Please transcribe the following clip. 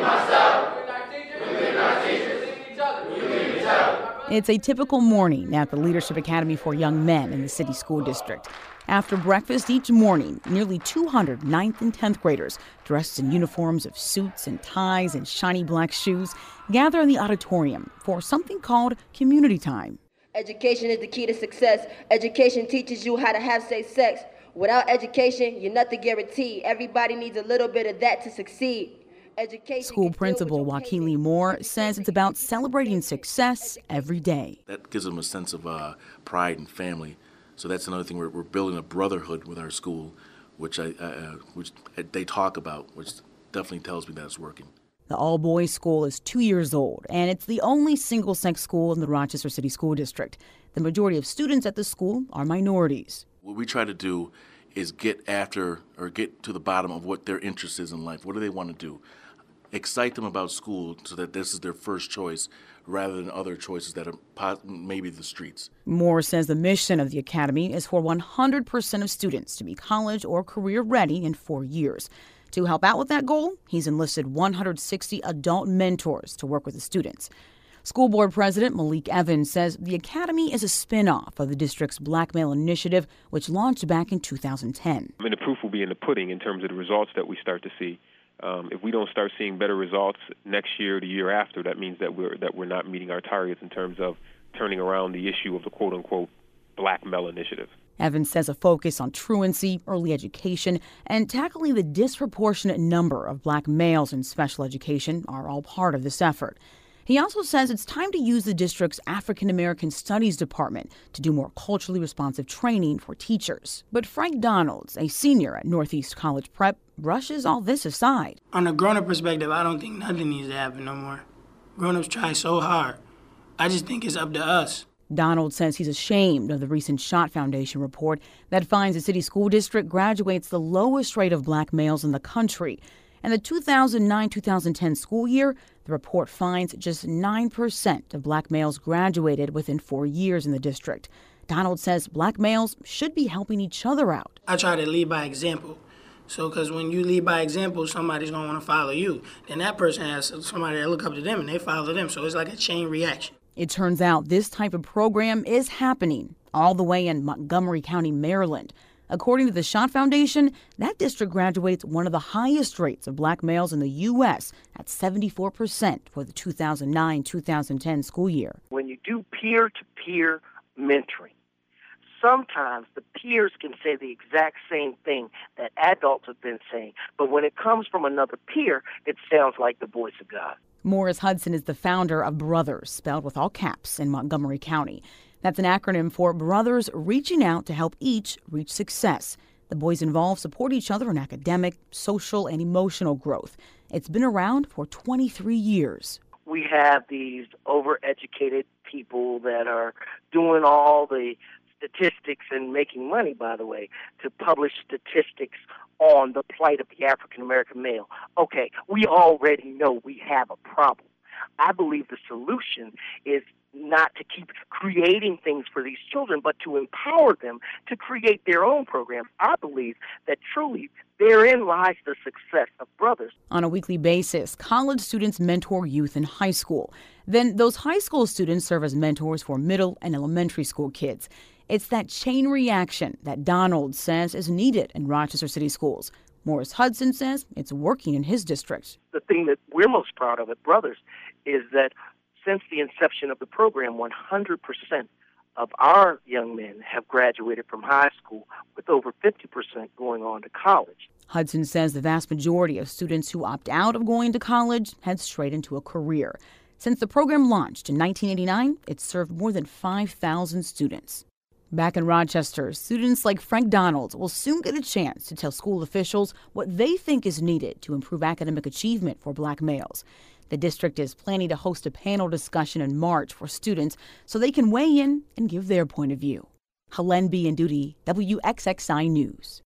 It's a typical morning at the Leadership Academy for Young Men in the city school district. After breakfast each morning, nearly 200 9th and 10th graders, dressed in uniforms of suits and ties and shiny black shoes, gather in the auditorium for something called community time. Education is the key to success. Education teaches you how to have safe sex. Without education, you're nothing guaranteed. Everybody needs a little bit of that to succeed. School principal Wakili Moore says it's about celebrating success every day. That gives them a sense of pride and family. So that's another thing. We're building a brotherhood with our school, which they talk about, which definitely tells me that it's working. The all-boys school is 2 years old, and it's the only single-sex school in the Rochester City School District. The majority of students at the school are minorities. What we try to do is get to the bottom of what their interest is in life. What do they want to do? Excite them about school so that this is their first choice rather than other choices that are maybe the streets. Moore says the mission of the academy is for 100% of students to be college or career ready in 4 years. To help out with that goal, he's enlisted 160 adult mentors to work with the students. School board president Malik Evans says the academy is a spin-off of the district's Black Male Initiative, which launched back in 2010. The proof will be in the pudding in terms of the results that we start to see. If we don't start seeing better results next year, the year after, that means that we're not meeting our targets in terms of turning around the issue of the quote-unquote Black Male Initiative. Evans says a focus on truancy, early education, and tackling the disproportionate number of black males in special education are all part of this effort. He also says it's time to use the district's African American Studies Department to do more culturally responsive training for teachers. But Frank Donalds, a senior at Northeast College Prep, brushes all this aside. On a grown-up perspective, I don't think nothing needs to happen no more. Grown-ups try so hard. I just think it's up to us. Donald says he's ashamed of the recent Schott Foundation report that finds the city school district graduates the lowest rate of black males in the country. In the 2009-2010 school year, the report finds just 9% of black males graduated within 4 years in the district. Donald says black males should be helping each other out. I try to lead by example. So, because when you lead by example, somebody's going to want to follow you. Then that person has somebody that look up to them and they follow them. So it's like a chain reaction. It turns out this type of program is happening all the way in Montgomery County, Maryland. According to the Schott Foundation, that district graduates one of the highest rates of black males in the U.S. at 74% for the 2009-2010 school year. When you do peer-to-peer mentoring, sometimes the peers can say the exact same thing that adults have been saying, but when it comes from another peer, it sounds like the voice of God. Morris Hudson is the founder of Brothers, spelled with all caps, in Montgomery County. That's an acronym for Brothers Reaching Out to Help Each Reach Success. The boys involved support each other in academic, social, and emotional growth. It's been around for 23 years. We have these overeducated people that are doing all the statistics and making money, by the way, to publish statistics on the plight of the African-American male. Okay, we already know we have a problem. I believe the solution is not to keep creating things for these children, but to empower them to create their own programs. I believe that truly therein lies the success of Brothers. On a weekly basis, college students mentor youth in high school. Then those high school students serve as mentors for middle and elementary school kids. It's that chain reaction that Donald says is needed in Rochester City Schools. Morris Hudson says it's working in his district. The thing that we're most proud of at Brothers is that since the inception of the program, 100% of our young men have graduated from high school, with over 50% going on to college. Hudson says the vast majority of students who opt out of going to college head straight into a career. Since the program launched in 1989, it's served more than 5,000 students. Back in Rochester, students like Frank Donalds will soon get a chance to tell school officials what they think is needed to improve academic achievement for black males. The district is planning to host a panel discussion in March for students so they can weigh in and give their point of view. Helen B. and Duty, WXXI News.